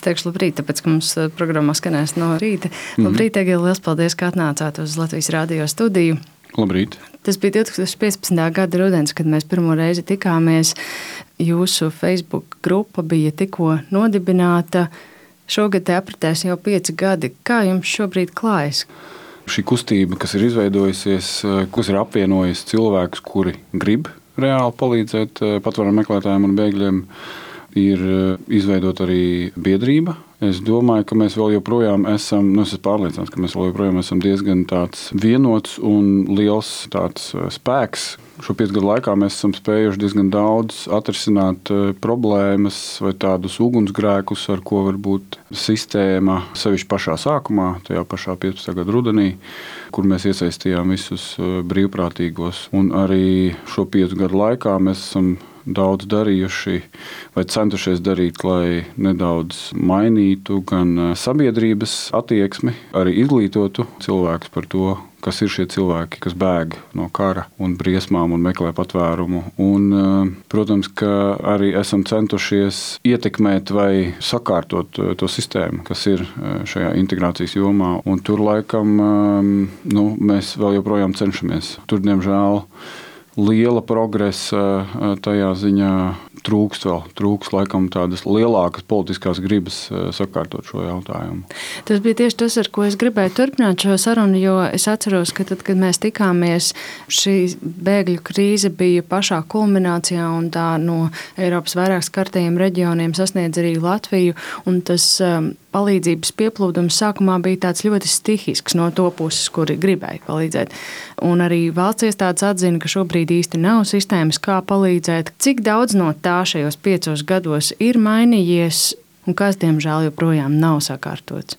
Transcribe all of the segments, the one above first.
teikšu labrīt, tāpēc, ka mums programmā skanēs no rīta. Labrīt, Egil, liels paldies, ka atnācāt uz Latvijas radio studiju. Labrīt. Tas bija 2015. gada rudens, kad mēs pirmo reizi tikāmies. Jūsu Facebook grupa bija tikko nodibināta. Šogad te apritēs jau 5 gadi. Kā jums šobrīd klājas? Šī kustība, kas ir izveidojusies, kas ir apvienojusi cilvēkus, kuri grib reāli palīdzēt patvērumu meklētājiem un bēgļiem, ir izveidot arī biedrība. Es domāju, ka mēs vēl joprojām esam, es esmu pārliecināts, ka mēs vēl joprojām esam diezgan tāds vienots un liels tāds spēks. Šo 5 gadu laikā mēs esam spējuši diezgan daudz atrisināt problēmas vai tādus ugunsgrēkus, ar ko varbūt sistēma sevišķi pašā sākumā, tajā pašā 15. gada rudenī, kur mēs iesaistījām visus brīvprātīgos. Un arī šo 5 gadu laikā mēs esam daudz darījuši vai centušies darīt, lai nedaudz mainītu gan sabiedrības attieksmi, arī izglītotu cilvēkus par to, kas ir šie cilvēki, kas bēg no kara un briesmām un meklē patvērumu. Un, protams, ka arī esam centušies ietekmēt vai sakārtot to sistēmu, kas ir šajā integrācijas jomā. Un tur laikam mēs vēl joprojām cenšamies. Tur, diemžēl, liela progresa tajā ziņā trūkst laikam tādas lielākas politiskās gribas sakārtot šo jautājumu. Tas bija tieši tas, ar ko es gribēju turpināt šo sarunu, jo es atceros, ka tad, kad mēs tikāmies, šī bēgļu krīze bija pašā kulminācijā un tā no Eiropas vairāk skartajiem reģioniem sasniedz arī Latviju, un tas palīdzības pieplūdums sākumā bija tāds ļoti stihisks no to puses, kuri gribēja palīdzēt. Un arī valsts iestādes atzina, ka šobrīd īsti nav sistēmas, kā palīdzēt. Cik daudz no tā šajos 5 gados ir mainījies un kas, diemžēl, joprojām nav sakārtots?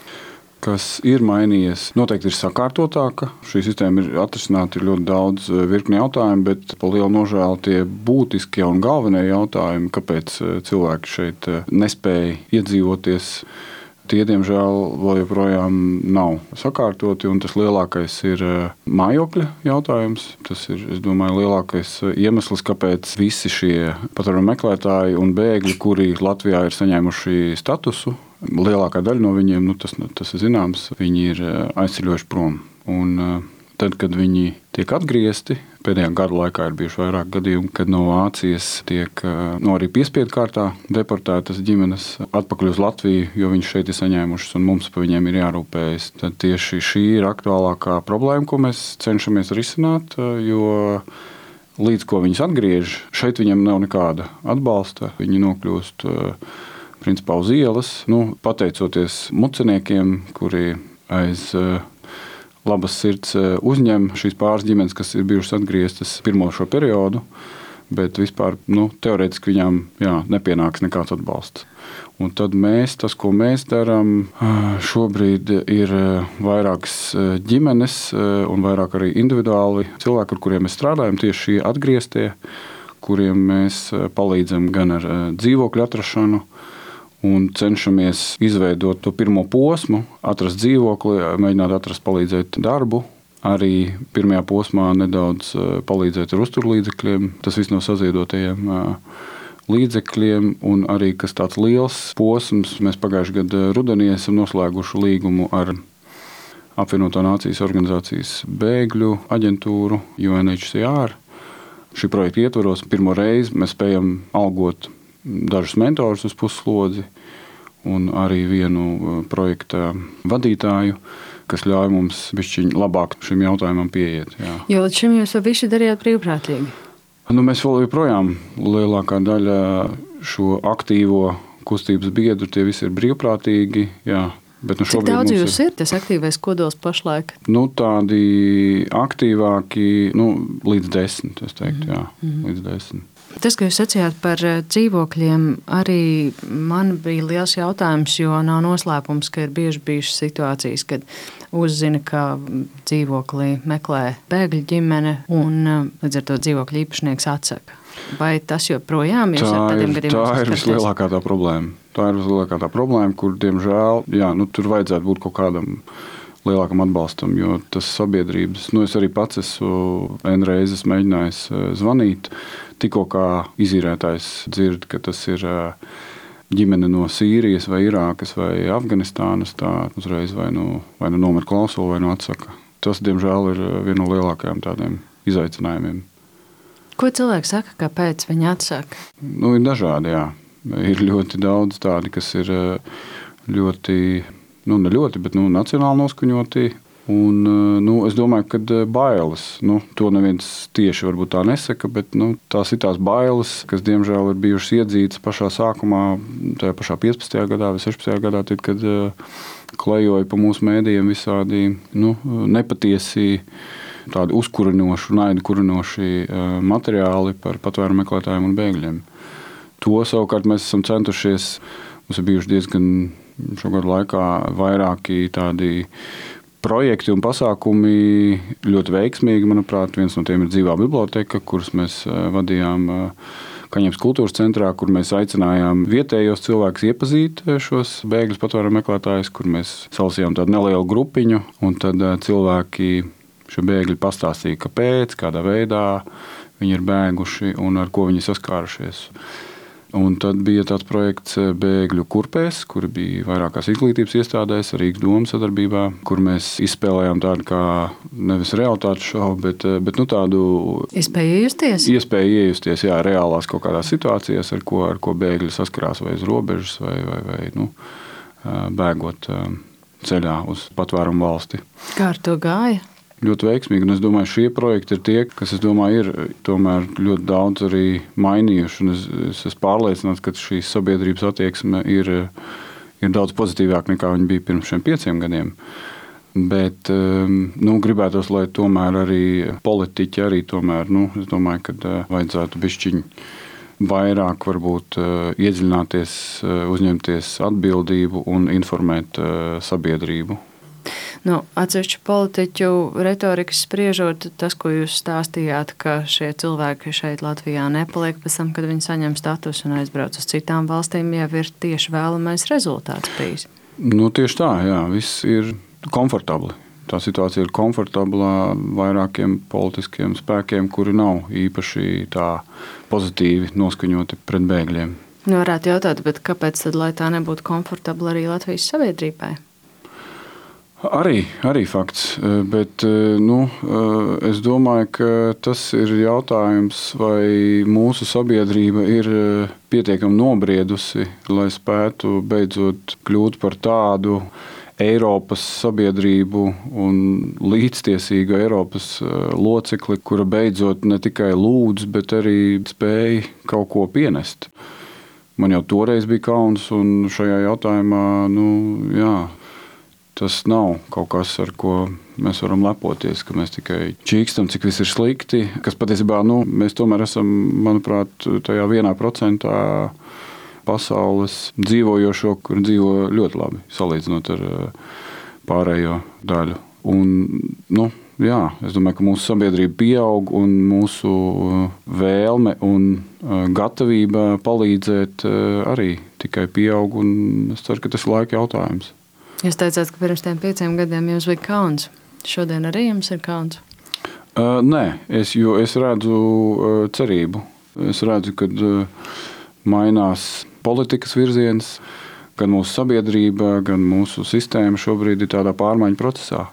Kas ir mainījies, noteikti ir sakārtotāka. Šī sistēma ir atrisināta ļoti daudz virkni jautājumu, bet pa lielu nožēlu tie būtiskie un galvenie jautājumi, kāpēc cilvēki šeit nespēja iedzīvoties, tie, diemžēl, vēl joprojām nav sakārtoti. Un tas lielākais ir mājokļa jautājums. Tas ir, es domāju, lielākais iemesls, kāpēc visi šie patvērumu meklētāji un bēgļi, kuri Latvijā ir saņēmuši statusu, lielākā daļa no viņiem, tas ir zināms, viņi ir aizceļojuši prom. Un tad, kad viņi tiek atgriezti, pēdējā gada laikā ir bijuši vairāk gadījumi, kad no Vācijas tiek arī piespiedu kārtā deportētas ģimenes atpakaļ uz Latviju, jo viņi šeit ir saņēmušas un mums par viņiem ir jārūpējas. Tad tieši šī ir aktuālākā problēma, ko mēs cenšamies risināt, jo līdz ko viņus atgriež, šeit viņiem nav nekāda atbalsta. Viņi nokļūst principā uz ielas, pateicoties muceniekiem, kuri aiz labas sirds uzņem šīs pāris ģimenes, kas ir bijušas atgrieztas pirmo šo periodu, bet vispār teorētiski viņām nepienāks nekāds atbalsts. Un tad tas, ko mēs darām, šobrīd ir vairākas ģimenes un vairāk arī individuāli cilvēki, ar kuriem mēs strādājam, tieši šie atgrieztie, kuriem mēs palīdzam gan ar dzīvokļu atrašanu, un cenšamies izveidot to pirmo posmu, atrast dzīvokli, mēģināt atrast, palīdzēt darbu. Arī pirmajā posmā nedaudz palīdzēt ar uzturlīdzekļiem. Tas viss no saziedotajiem līdzekļiem. Un arī, kas tāds liels posms, mēs pagājušajā gada rudenī esam noslēguši līgumu ar apvienoto nācijas organizācijas bēgļu aģentūru UNHCR. Šī projekta ietvaros pirmo reizi mēs spējam algot dažus mentorus uz pusslodzi un arī vienu projekta vadītāju, kas ļauj mums bišķiņ labāk šim jautājumam pieiet. Jā. Jo līdz šim jūs visu darījāt brīvprātīgi? Mēs vēl joprojām lielākā daļa šo aktīvo kustības biedru, tie visi ir brīvprātīgi, jā. Bet cik daudz jūs ir tas aktīvais kodols pašlaik? Tādi aktīvāki, līdz 10, es teiktu, jā, līdz 10. Tas, ka jūs sacījāt par dzīvokļiem, arī man bija liels jautājums, jo nav noslēpums, ka ir bieži bijušas situācijas, kad uzzina, ka dzīvoklī meklē bēgļu ģimene un līdz ar to dzīvokļu īpašnieks atsaka. Vai tas joprojām ir ar tādiem gadījumiem? Tā ir vislielākā tā problēma. Tā ir vislielākā tā problēma, kur, diemžēl, tur vajadzētu būt kaut kādam lielākam atbalstam, jo tas sabiedrības, es arī pats esmu reizes mēģinājis zvanīt, tikko kā izīrētājs dzird, ka tas ir ģimene no Sīrijas vai Irākas vai Afganistānas, tā uzreiz vai nu nomet klausuli, vai nu atsaka. Tas, diemžēl, ir viena no lielākajiem tādiem izaicinājumiem. Ko cilvēki saka, kāpēc viņi atsaka? Ir dažādi, jā. Ir ļoti daudz tādi, kas ir ļoti, ne ļoti, bet nacionāli noskaņoti. Un, es domāju, ka bailes, to neviens tieši varbūt tā nesaka, bet tās ir tās bailes, kas diemžēl ir bijušas iedzītas pašā sākumā, tajā pašā 15. gadā vai 16. gadā, tad, kad klejoja pa mūsu mēdījiem visādi nepatiesi, tādi uzkurinoši, naidu kurinoši materiāli par patvērumu meklētājiem un bēgļiem. To savukārt mēs esam centušies, mums ir bijuši diezgan šo gadu laikā vairāki tādi projekti un pasākumi ļoti veiksmīgi, manuprāt. Viens no tiem ir dzīvā biblioteka, kuras mēs vadījām Kaņepes kultūras centrā, kur mēs aicinājām vietējos cilvēkus iepazīt šos bēgļus patvērumu meklētājus, kur mēs salasījām tādu nelielu grupiņu, un tad cilvēki, šie bēgļi pastāstīja, kāpēc, kādā veidā viņi ir bēguši un ar ko viņi saskārušies. Un tad bija tāds projekts Bēgļu kurpēs, kur bija vairākās izglītības iestādēs, Rīgas domas sadarbībā, kur mēs izspēlējām tādu kā nevis realitātes šovu, bet tādu Iespēju iejusties, jā, reālās kaut kādās situācijās, ar ko bēgļi saskarās vai uz robežas, vai bēgot ceļā uz patvērumu valsti. Kā ar to gāja? Ļoti veiksmīgi, un es domāju, šie projekti ir tie, kas, es domāju, ir tomēr ļoti daudz arī mainījuši, un es esmu pārliecināts, ka šī sabiedrības attieksme ir daudz pozitīvāk nekā viņa bija pirms šiem 5 gadiem. Bet, gribētos, lai tomēr arī politiķi arī tomēr, es domāju, ka vajadzētu bišķiņ vairāk varbūt iedziļināties, uzņemties atbildību un informēt sabiedrību. Atsevišķu politiķu retorikas spriežot, tas, ko jūs stāstījāt, ka šie cilvēki šeit Latvijā nepaliek pēc tam, kad viņi saņem statusu un aizbrauc uz citām valstīm, jau ir tieši vēlamais rezultāts bijis. Tieši tā, jā, viss ir komfortabli. Tā situācija ir komfortabla vairākiem politiskiem spēkiem, kuri nav īpaši tā pozitīvi noskaņoti pret bēgļiem. Varētu jautāt, bet kāpēc tad, lai tā nebūtu komfortabla arī Latvijas sabiedrībai? Arī fakts, bet es domāju, ka tas ir jautājums, vai mūsu sabiedrība ir pietiekami nobriedusi, lai spētu beidzot kļūt par tādu Eiropas sabiedrību un līdztiesīgu Eiropas locekli, kura beidzot ne tikai lūdz, bet arī spēj kaut ko pienest. Man jau toreiz bija kauns, un šajā jautājumā, tas nav kaut kas, ar ko mēs varam lepoties, ka mēs tikai čīkstam, cik viss ir slikti, kas patiesībā, mēs tomēr esam, manuprāt, tajā 1% pasaules dzīvojošo, kur dzīvo ļoti labi, salīdzinot ar pārējo daļu. Un, es domāju, ka mūsu sabiedrība pieaug un mūsu vēlme un gatavība palīdzēt arī tikai pieaug, un es ceru, ka tas ir laika jautājums. Jūs teicāt, ka pirms tiem 5 gadiem jums bija kauns. Šodien arī jums ir kauns? Nē, jo es redzu cerību. Es redzu, kad mainās politikas virziens, gan mūsu sabiedrība, gan mūsu sistēma šobrīd ir tādā pārmaiņu procesā.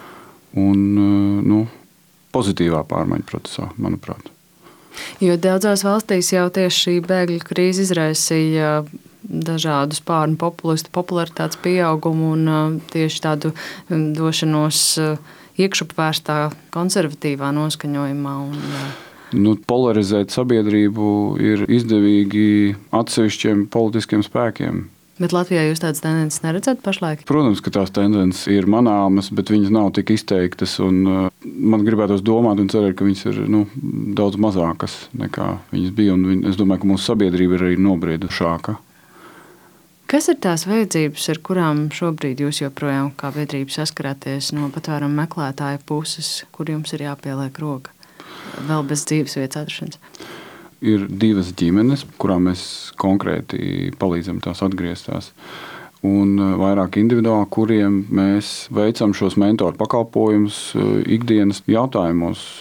Un pozitīvā pārmaiņu procesā, manuprāt. Jo daudzās valstīs jau tieši šī bēgļu krīze izraisīja dažādu spārnu populistu popularitātes pieaugumu un tieši tādu došanos iekšupvērstā konservatīvā noskaņojumā. Polarizēt sabiedrību ir izdevīgi atsevišķiem politiskiem spēkiem. Bet Latvijā jūs tādas tendences neredzat pašlaik? Protams, ka tās tendences ir manāmas, bet viņas nav tik izteiktas. Man gribētos domāt un cerēt, ka viņas ir daudz mazākas nekā viņas bija. Es domāju, ka mūsu sabiedrība ir arī nobriedušāka. Kas ir tās vajadzības, ar kurām šobrīd jūs joprojām kā biedrība saskarāties no patvērumu meklētāja puses, kur jums ir jāpieliek roka vēl bez dzīvesvietas atrašanas? Ir 2 ģimenes, kurām mēs konkrēti palīdzam tās atgrieztās. Un vairāk individuāli, kuriem mēs veicam šos mentoru pakalpojumus ikdienas jautājumos.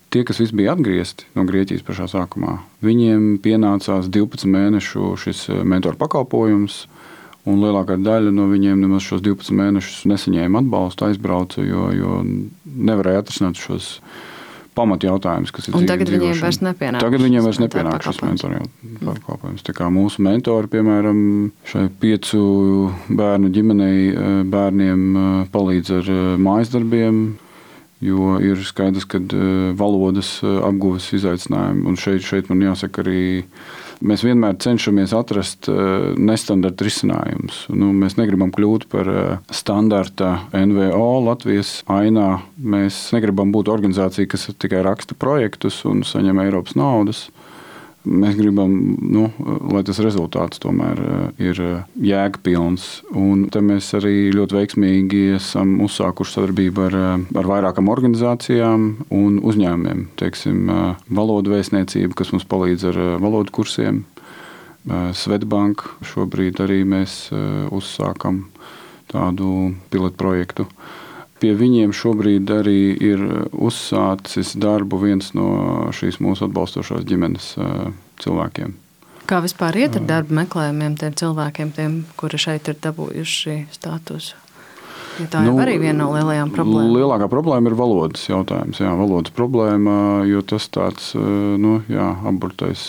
Tie, kas visi bija atgriezti no Grieķijas pašā sākumā, viņiem pienācās 12 mēnešu šis mentoru pakalpojums, un lielākā daļa no viņiem nemaz šos 12 mēnešus nesaņēma atbalstu, aizbrauca, jo nevarēja atrisināt šos pamatjautājumus, kas ir dzīves. Un tagad viņiem vairs nepienāk. Tagad viņiem vairs nepienāk šis mentoru pakalpojums. Tā kā mūsu mentori, piemēram, šai 5 bērnu ģimenei bērniem palīdz ar mājas darbiem, jo ir skaidrs, ka valodas apguves izaicinājumi. Un šeit man jāsaka arī, mēs vienmēr cenšamies atrast nestandarta risinājumus. Mēs negribam kļūt par standarta NVO Latvijas ainā. Mēs negribam būt organizācija, kas tikai raksta projektus un saņem Eiropas naudas. Mēs gribam, lai tas rezultāts tomēr ir jēgpilns. Un te mēs arī ļoti veiksmīgi esam uzsākuši sadarbību ar vairākām organizācijām un uzņēmumiem. Teiksim, valodu vēstniecība, kas mums palīdz ar valodu kursiem. Svetbank šobrīd arī mēs uzsākam tādu pilotprojektu. Pie viņiem šobrīd arī ir uzsācis darbu viens no šīs mūsu atbalstošās ģimenes cilvēkiem. Kā vispār iet ar darba meklējumiem tiem cilvēkiem, kuri šeit ir dabūjuši statusu? Ja tā ir arī viena no lielajām problēmām. Lielākā problēma ir valodas jautājums. Jā, valodas problēma, jo tas tāds aburtais.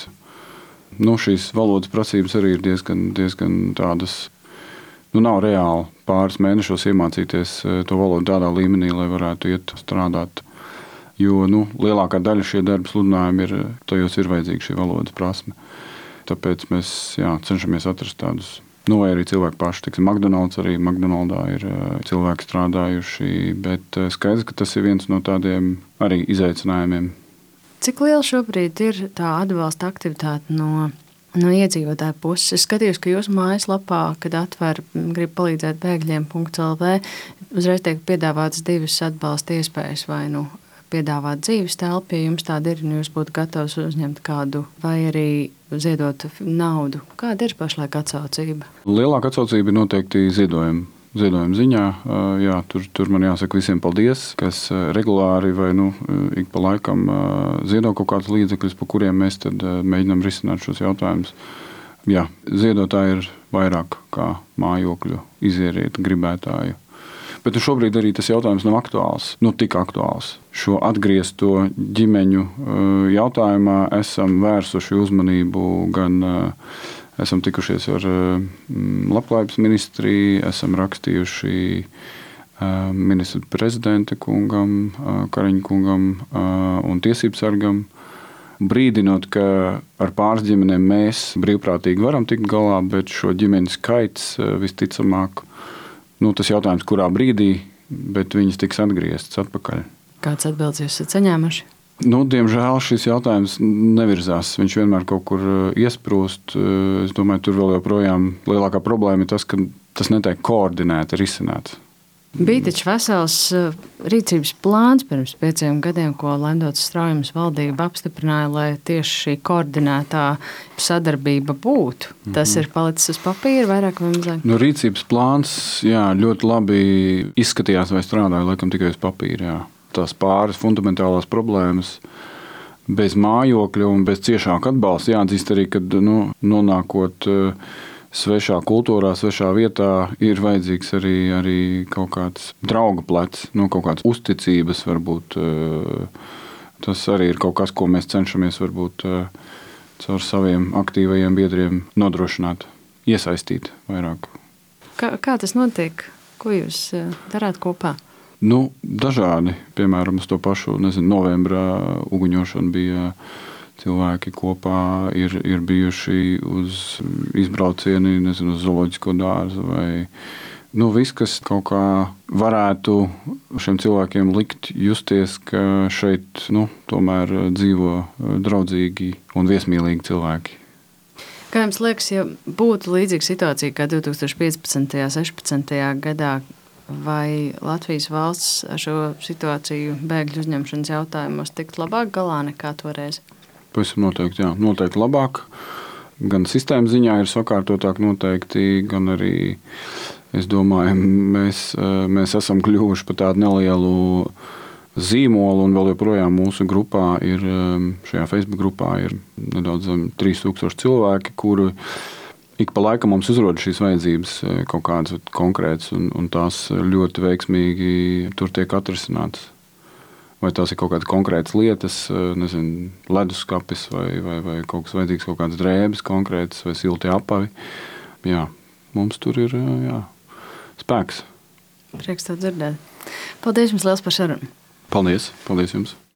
Šīs valodas prasības arī ir diezgan tādas. Nav reāli pāris mēnešos iemācīties to valodu tādā līmenī, lai varētu iet strādāt. Jo lielākā daļa šie darba sludinājumi tajos ir vajadzīga šī valodas prasme. Tāpēc mēs cenšamies atrast tādus, vai arī cilvēki paši. Tiksim, McDonaldā ir cilvēki strādājuši, bet skaidrs, ka tas ir viens no tādiem arī izaicinājumiem. Cik liela šobrīd ir tā atbalsta aktivitāte no iedzīvotāju puses? Es skatījos, ka jūsu mājaslapā, kad atver grib palīdzēt bēgļiem.lv, uzreiz tiek piedāvātas 2 atbalsta iespējas, vai piedāvāt dzīves telpu, ja jums tāda ir, un jūs būtu gatavs uzņemt kādu, vai arī ziedot naudu. Kāda ir pašlaik atsaucība? Lielāka atsaucība ir noteikti ziedojuma ziņā. Jā, tur man jāsaka visiem paldies, kas regulāri vai ik pa laikam ziedo kaut kādus līdzekļus, pa kuriem mēs tad mēģinām risināt šos jautājumus. Jā, ziedotāji ir vairāk kā mājokļu izieriet gribētāju. Bet šobrīd arī tas jautājums nav aktuāls, tik aktuāls. Šo atgriezto ģimeņu jautājumā esam vērsuši uzmanību gan esam tikušies ar Labklājības ministriju, esam rakstījuši ministru prezidenta kungam, Kariņa kungam un tiesību sargam, brīdinot, ka ar pāris ģimenēm mēs brīvprātīgi varam tikt galā, bet šo ģimeņu skaits visticamāk, tas jautājums, kurā brīdī, bet viņas tiks atgrieztas atpakaļ. Kāds atbildes jūs esat saņēmuši? Diemžēl šis jautājums nevirzās. Viņš vienmēr kaut kur iesprūst. Es domāju, tur vēl joprojām lielākā problēma ir tas, ka tas netiek koordinēti risināts. Bija taču vesels rīcības plāns pirms 5 gadiem, ko Lendotas Straujums valdība apstiprināja, lai tieši šī koordinētā sadarbība būtu. Tas ir palicis uz papīra vairāk vai mazāk? Rīcības plāns ļoti labi izskatījās vai strādāja laikam tikai uz papīra. Jā. Tās pāris fundamentālās problēmas bez mājokļa un bez ciešāka atbalsta. Jāatzīst arī, ka nonākot svešā kultūrā, svešā vietā, ir vajadzīgs arī kaut kāds drauga plecs, kaut kāds uzticības varbūt. Tas arī ir kaut kas, ko mēs cenšamies varbūt caur saviem aktīvajiem biedriem nodrošināt, iesaistīt vairāk. Kā tas notiek? Ko jūs darāt kopā? Dažādi. Piemēram, uz to pašu novembra uguņošanu bija cilvēki kopā, ir bijuši uz izbraucieni, uz zooloģisko dārzu vai viss, kas kaut kā varētu šiem cilvēkiem likt justies, ka šeit tomēr dzīvo draudzīgi un viesmīlīgi cilvēki. Kā jums liekas, ja būtu līdzīga situācija kā 2015. un 16. gadā, vai Latvijas valsts ar šo situāciju bēgļu uzņemšanas jautājumos tikt labāk galā nekā toreiz? Pavisam noteikti, jā. Noteikti labāk. Gan sistēma ziņā ir sakārtotāk noteikti, gan arī, es domāju, mēs esam kļuvuši par tādu nelielu zīmolu, un vēl joprojām mūsu grupā ir, šajā Facebook grupā ir nedaudz 3000 cilvēki, kuri ik pa laikam mums uzrod šīs vajadzības kaut kādas konkrētas, un tās ļoti veiksmīgi tur tiek atrisinātas. Vai tās ir kaut kādas konkrētas lietas, nezinu, leduskapis vai kaut kas vajadzīgs, kaut kādas drēbes konkrētas vai silti apavi. Jā, mums tur ir spēks. Prieks to dzirdēt. Paldies jums liels par sarunu. Paldies jums.